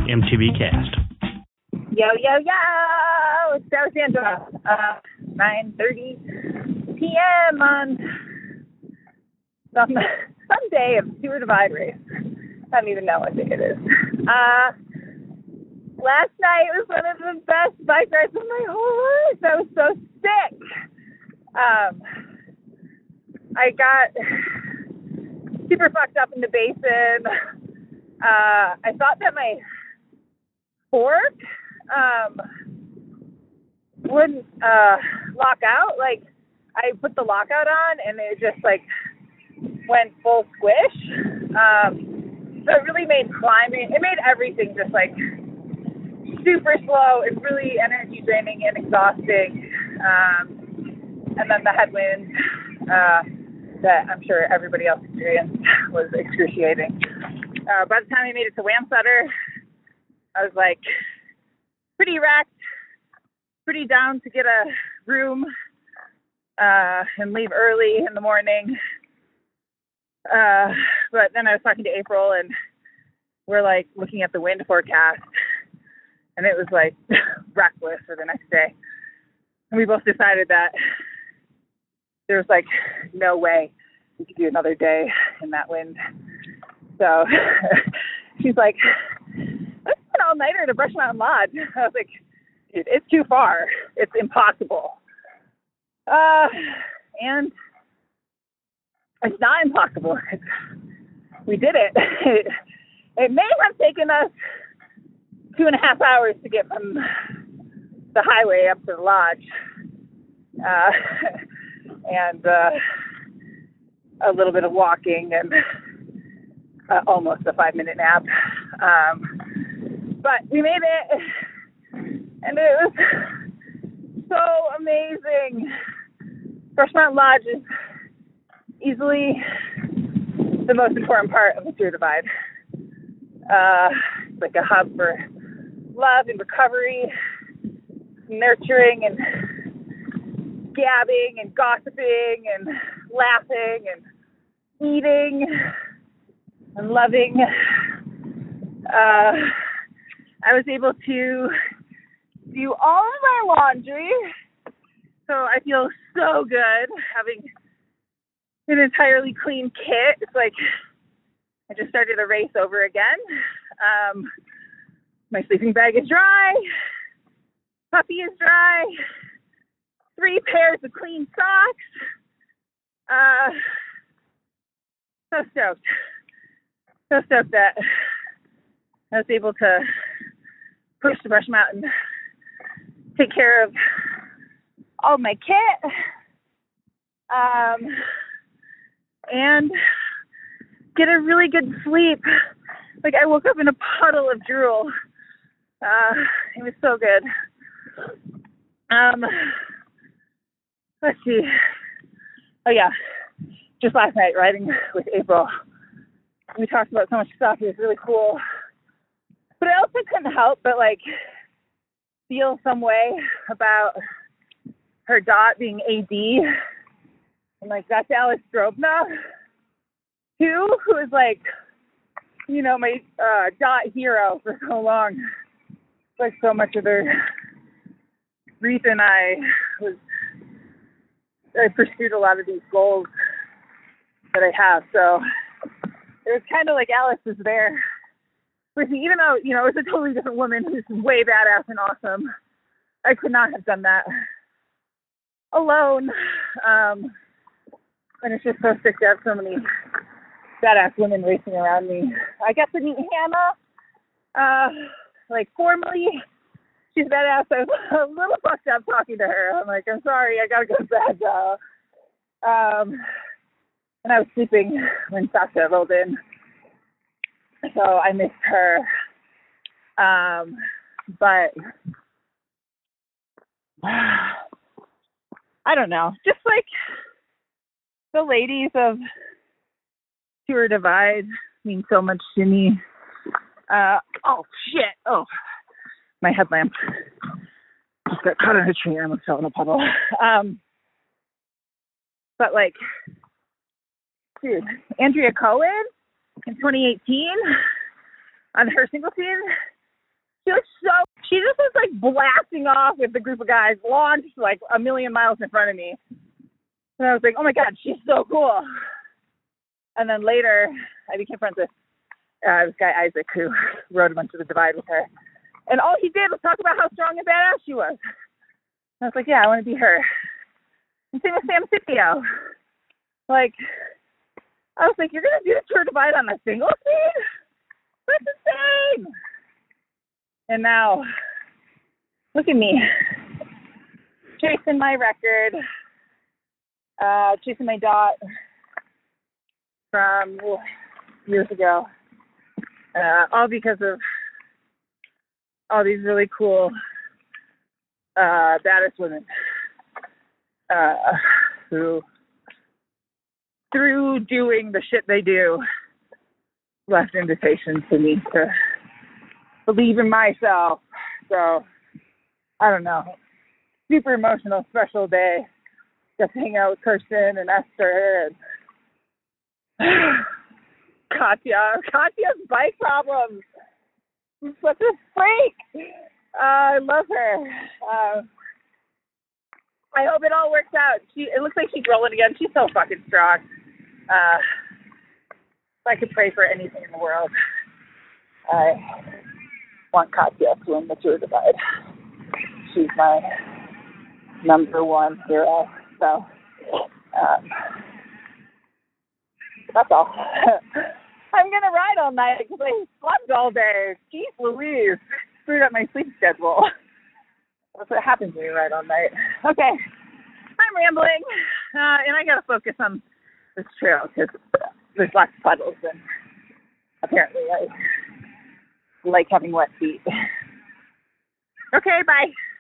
MTV Cast. Yo, yo, yo! It's Alexandra. 9:30 p.m. on some day of Tour Divide race. I don't even know what day it is. Last night was one of the best bike rides of my whole life. I was so sick. I got super fucked up in the basin. I thought that my fork wouldn't lock out. Like, I put the lockout on and it just like went full squish. So it really made climbing, it made everything just like super slow and really energy draining and exhausting. And then the headwind that I'm sure everybody else experienced was excruciating. By the time I made it to Wamsutter, I was like pretty wrecked, pretty down to get a room and leave early in the morning. But then I was talking to April and we're like looking at the wind forecast and it was like reckless for the next day. And we both decided that there was like no way we could do another day in that wind. So she's like, let's do an all-nighter to Brush Mountain Lodge. I was like, dude, it's too far. It's impossible. And it's not impossible. We did it. It may have taken us 2.5 hours to get from the highway up to the lodge. And a little bit of walking and almost a 5-minute nap. But we made it, and it was so amazing. Brush Mountain Lodge is easily the most important part of the Tour Divide. It's like a hub for love and recovery, nurturing and gabbing and gossiping and laughing and eating and loving. I was able to do all of my laundry, so I feel so good having an entirely clean kit. It's like I just started a race over again. My sleeping bag is dry, puppy is dry, 3 pairs of clean socks. So stoked that I was able to push the Brush Mountain, take care of all my kit, and get a really good sleep. Like, I woke up in a puddle of drool. It was so good. Let's see. Oh yeah, just last night riding with April, we talked about so much stuff. It was really cool. But I also couldn't help but like feel some way about her dot being AD. And like, that's Alice Drobna too, who is like, you know, my dot hero for so long. Like, so much of the reason I pursued a lot of these goals that I have. So it was kind of like Alice was there with me, even though, you know, it was a totally different woman who's way badass and awesome. I could not have done that alone. And it's just so sick to have so many badass women racing around me. I got to meet Hannah, like formally. She's badass. I was a little fucked up talking to her. I'm like, I'm sorry, I gotta go to bed. And I was sleeping when Sasha rolled in, so I missed her. But I don't know. Just like the ladies of Tour Divide mean so much to me. Oh shit! Oh, my headlamp just got caught in a tree and I almost fell in a puddle. But like, dude, Andrea Cohen in 2018 on her single team She just was like blasting off with the group of guys, launched like a million miles in front of me. And I was like, oh my God, she's so cool. And then later, I became friends with this guy, Isaac, who rode a bunch of the Divide with her. And all he did was talk about how strong and badass she was. And I was like, yeah, I want to be her. And same with Sam Scipio. Like, I was like, you're going to do the Tour Divide on a single speed? That's insane. And now, look at me, chasing my record, chasing my dot from years ago, all because of all these really cool, badass women who, through doing the shit they do, left invitations to me to believe in myself. So, I don't know. Super emotional, special day. Just hang out with Kirsten and Esther and Katya. Katya's bike problems. She's such a freak. I love her. I hope it all works out. It looks like she's rolling again. She's so fucking strong. If I could pray for anything in the world, I want Katya to win the Tour Divide. She's my number one hero. So, that's all. I'm going to ride all night because I slept all day. Jeez Louise. Screwed up my sleep schedule. That's what happens when you ride all night. Okay. I'm rambling. And I got to focus on this trail because there's lots of puddles and apparently I like having wet feet. Okay, bye.